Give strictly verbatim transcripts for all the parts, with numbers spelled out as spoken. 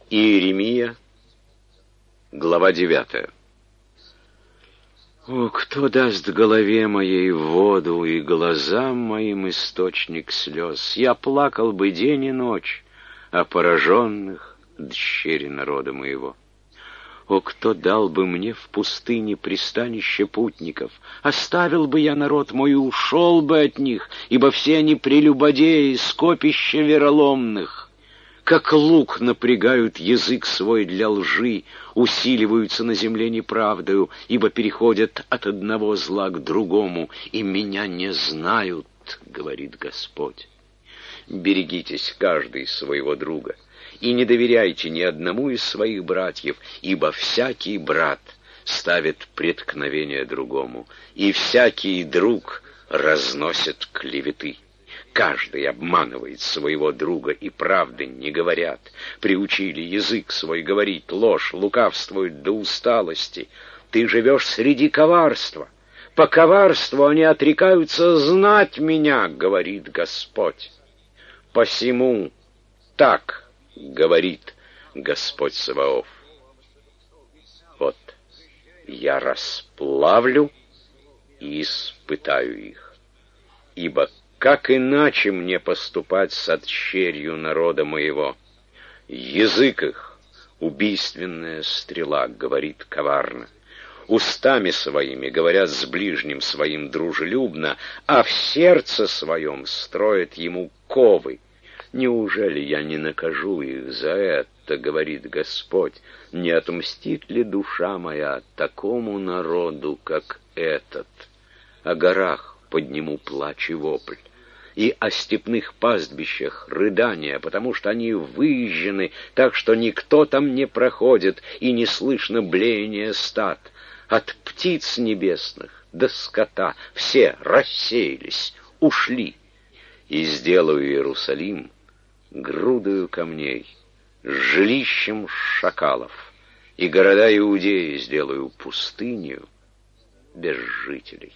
Иеремия, глава девятая. О, кто даст голове моей воду и глазам моим источник слез? Я плакал бы день и ночь о пораженных дщери народа моего. О, кто дал бы мне в пустыне пристанище путников? Оставил бы я народ мой и ушел бы от них, ибо все они прелюбодеи, скопища вероломных. Как лук напрягают язык свой для лжи, усиливаются на земле неправдою, ибо переходят от одного зла к другому, и меня не знают, говорит Господь. Берегитесь каждый своего друга, и не доверяйте ни одному из своих братьев, ибо всякий брат ставит преткновение другому, и всякий друг разносит клеветы. Каждый обманывает своего друга, и правды не говорят. Приучили язык свой говорить ложь, лукавствуют до усталости. Ты живешь среди коварства. По коварству они отрекаются знать меня, говорит Господь. Посему так говорит Господь Саваоф. Вот я расплавлю и испытаю их, ибо как иначе мне поступать с отщерью народа моего? Язык их — убийственная стрела, говорит коварно. Устами своими говорят с ближним своим дружелюбно, а в сердце своем строят ему ковы. Неужели я не накажу их за это, говорит Господь? Не отмстит ли душа моя такому народу, как этот? О горах подниму плач и вопль, и о степных пастбищах рыдания, потому что они выезжены так, что никто там не проходит, и не слышно блеяния стад. От птиц небесных до скота все рассеялись, ушли, и сделаю Иерусалим грудою камней, жилищем шакалов, и города Иудеи сделаю пустынью без жителей.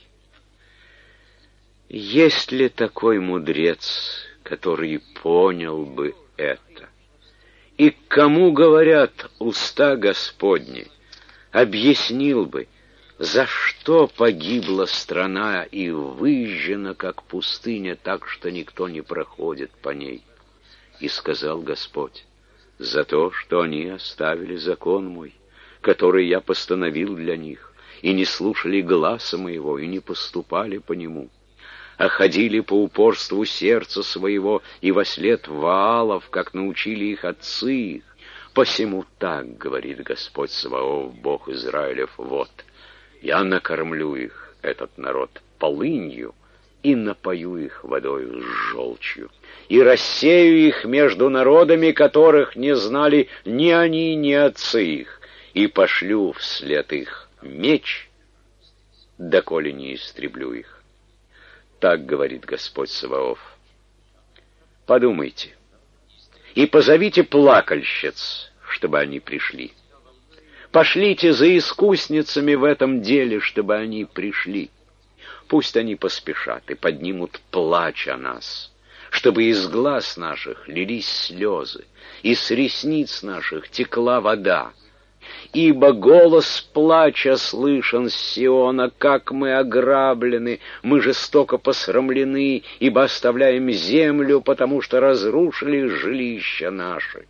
Есть ли такой мудрец, который понял бы это? И к кому говорят уста Господни, объяснил бы, за что погибла страна и выжжена, как пустыня, так что никто не проходит по ней? И сказал Господь: за то, что они оставили закон мой, который я постановил для них, и не слушали гласа моего, и не поступали по нему, а ходили по упорству сердца своего и вослед Ваалов, как научили их отцы их. Посему так говорит Господь Саваоф, Бог Израилев: вот, я накормлю их, этот народ, полынью, и напою их водою с желчью, и рассею их между народами, которых не знали ни они, ни отцы их, и пошлю вслед их меч, доколе не истреблю их. Так говорит Господь Саваоф. Подумайте и позовите плакальщиц, чтобы они пришли. Пошлите за искусницами в этом деле, чтобы они пришли. Пусть они поспешат и поднимут плач о нас, чтобы из глаз наших лились слезы, и с ресниц наших текла вода. Ибо голос плача слышен с Сиона, как мы ограблены, мы жестоко посрамлены, ибо оставляем землю, потому что разрушили жилища наши.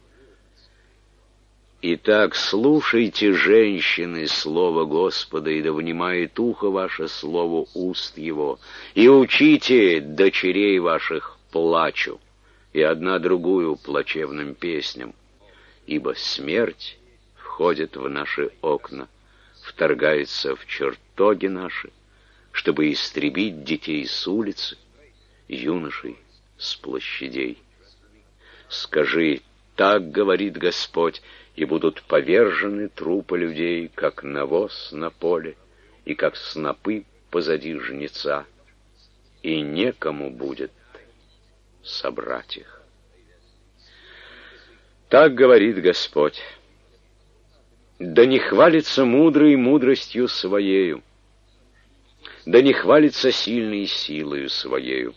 Итак, слушайте, женщины, слово Господа, и да внимает ухо ваше слову уст его, и учите дочерей ваших плачу, и одна другую плачевным песням, ибо смерть входит в наши окна, вторгается в чертоги наши, чтобы истребить детей с улицы, юношей с площадей. Скажи: так говорит Господь, и будут повержены трупы людей, как навоз на поле, и как снопы позади жнеца, и некому будет собрать их. Так говорит Господь. Да не хвалится мудрый мудростью своею, да не хвалится сильный силою своею,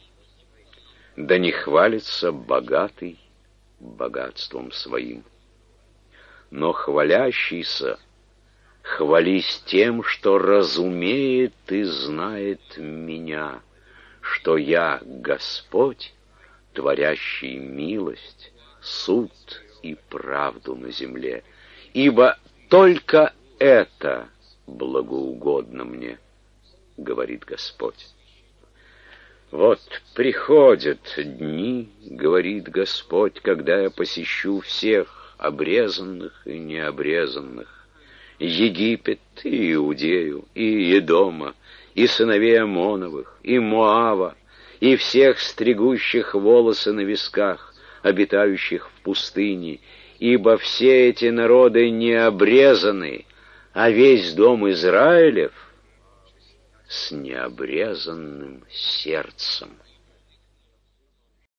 да не хвалится богатый богатством своим. но хвалящийся, хвались тем, что разумеет и знает меня, что я Господь, творящий милость, суд и правду на земле, ибо только это благоугодно мне, говорит Господь. Вот приходят дни, говорит Господь, когда я посещу всех обрезанных и необрезанных, Египет и Иудею, и Едома, и сыновей Амоновых, и Моава, и всех стригущих волосы на висках, обитающих в пустыне, ибо все эти народы не обрезаны, а весь дом Израилев с необрезанным сердцем.